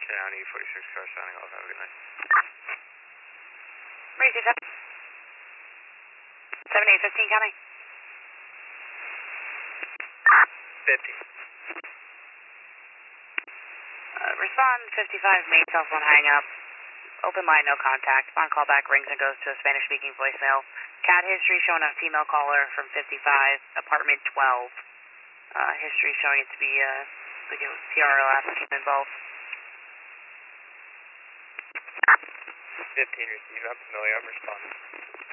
down, E46 car signing off. Have a good night. Emergency 7815 county. 50. Respond 55, main cell phone hang up. Open line, no contact. Upon callback, rings and goes to a Spanish-speaking voicemail. CAT history showing a female caller from 55, apartment 12. History showing it to be, I think it was TRL applicant involved. 15 receive, I'm familiar, I'm responding.